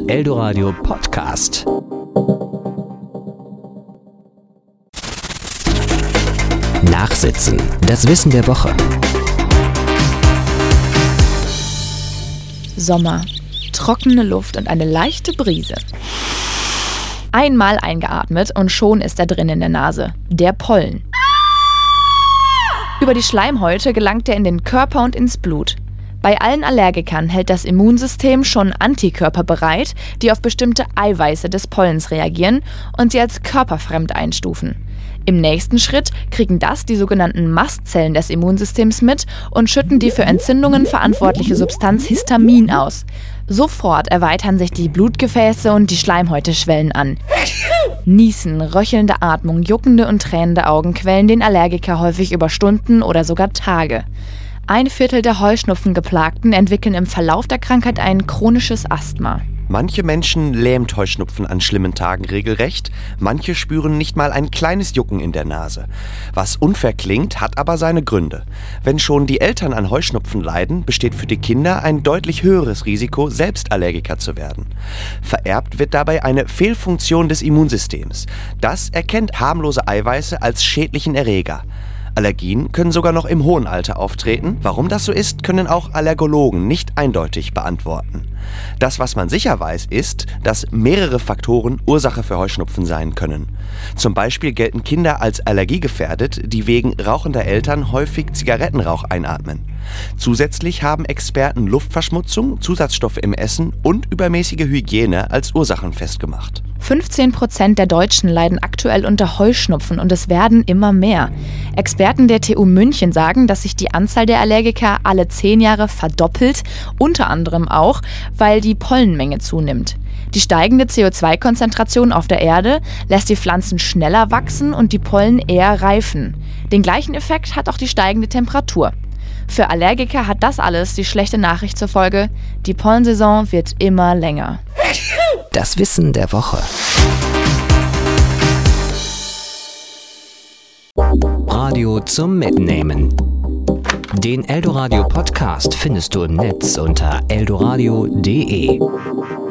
Eldoradio Podcast. Nachsitzen. Das Wissen der Woche. Sommer, trockene Luft und eine leichte Brise. Einmal eingeatmet und schon ist er drin in der Nase. Der Pollen. Über die Schleimhäute gelangt er in den Körper und ins Blut. Bei allen Allergikern hält das Immunsystem schon Antikörper bereit, die auf bestimmte Eiweiße des Pollens reagieren und sie als körperfremd einstufen. Im nächsten Schritt kriegen das die sogenannten Mastzellen des Immunsystems mit und schütten die für Entzündungen verantwortliche Substanz Histamin aus. Sofort erweitern sich die Blutgefäße und die Schleimhäute schwellen an. Niesen, röchelnde Atmung, juckende und tränende Augen quälen den Allergiker häufig über Stunden oder sogar Tage. 1/4 der Heuschnupfengeplagten entwickeln im Verlauf der Krankheit ein chronisches Asthma. Manche Menschen lähmt Heuschnupfen an schlimmen Tagen regelrecht, manche spüren nicht mal ein kleines Jucken in der Nase. Was unfair klingt, hat aber seine Gründe. Wenn schon die Eltern an Heuschnupfen leiden, besteht für die Kinder ein deutlich höheres Risiko, selbst Allergiker zu werden. Vererbt wird dabei eine Fehlfunktion des Immunsystems. Das erkennt harmlose Eiweiße als schädlichen Erreger. Allergien können sogar noch im hohen Alter auftreten. Warum das so ist, können auch Allergologen nicht eindeutig beantworten. Das, was man sicher weiß, ist, dass mehrere Faktoren Ursache für Heuschnupfen sein können. Zum Beispiel gelten Kinder als allergiegefährdet, die wegen rauchender Eltern häufig Zigarettenrauch einatmen. Zusätzlich haben Experten Luftverschmutzung, Zusatzstoffe im Essen und übermäßige Hygiene als Ursachen festgemacht. 15% der Deutschen leiden aktuell unter Heuschnupfen und es werden immer mehr. Experten der TU München sagen, dass sich die Anzahl der Allergiker alle 10 Jahre verdoppelt, unter anderem auch, weil die Pollenmenge zunimmt. Die steigende CO2-Konzentration auf der Erde lässt die Pflanzen schneller wachsen und die Pollen eher reifen. Den gleichen Effekt hat auch die steigende Temperatur. Für Allergiker hat das alles die schlechte Nachricht zur Folge: die Pollensaison wird immer länger. Das Wissen der Woche. Radio zum Mitnehmen. Den Eldoradio Podcast findest du im Netz unter eldoradio.de.